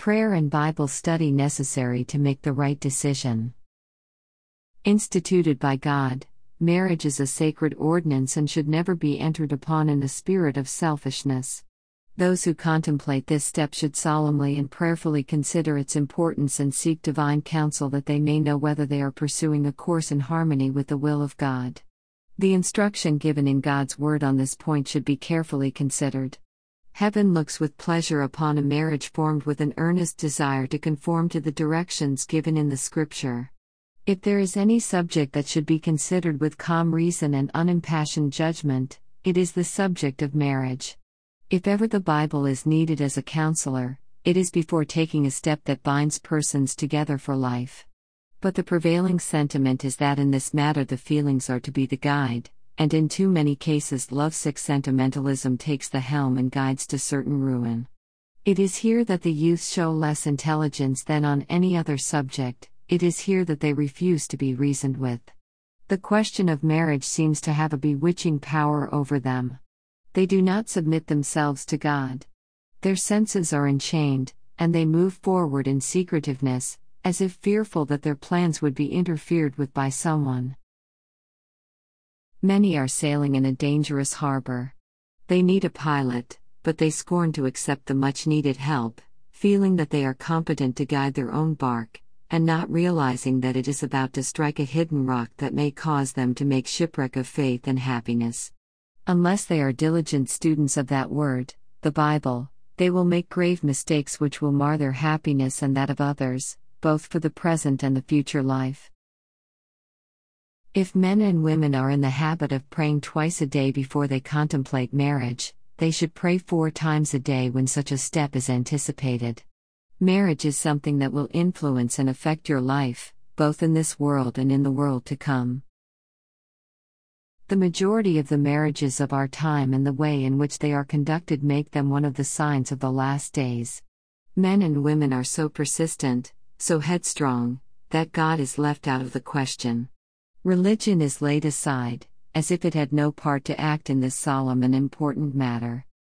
Prayer and Bible study necessary to make the right decision. Instituted by God, marriage is a sacred ordinance and should never be entered upon in a spirit of selfishness. Those who contemplate this step should solemnly and prayerfully consider its importance and seek divine counsel that they may know whether they are pursuing a course in harmony with the will of God. The instruction given in God's Word on this point should be carefully considered. Heaven looks with pleasure upon a marriage formed with an earnest desire to conform to the directions given in the Scripture. If there is any subject that should be considered with calm reason and unimpassioned judgment, it is the subject of marriage. If ever the Bible is needed as a counselor, it is before taking a step that binds persons together for life. But the prevailing sentiment is that in this matter the feelings are to be the guide, and in too many cases lovesick sentimentalism takes the helm and guides to certain ruin. It is here that the youth show less intelligence than on any other subject. It is here that they refuse to be reasoned with. The question of marriage seems to have a bewitching power over them. They do not submit themselves to God. Their senses are enchained, and they move forward in secretiveness, as if fearful that their plans would be interfered with by someone. Many are sailing in a dangerous harbor. They need a pilot, but they scorn to accept the much-needed help, feeling that they are competent to guide their own bark, and not realizing that it is about to strike a hidden rock that may cause them to make shipwreck of faith and happiness. Unless they are diligent students of that word, the Bible, they will make grave mistakes which will mar their happiness and that of others, both for the present and the future life. If men and women are in the habit of praying twice a day before they contemplate marriage, they should pray 4 times a day when such a step is anticipated. Marriage is something that will influence and affect your life, both in this world and in the world to come. The majority of the marriages of our time and the way in which they are conducted make them one of the signs of the last days. Men and women are so persistent, so headstrong, that God is left out of the question. Religion is laid aside, as if it had no part to act in this solemn and important matter.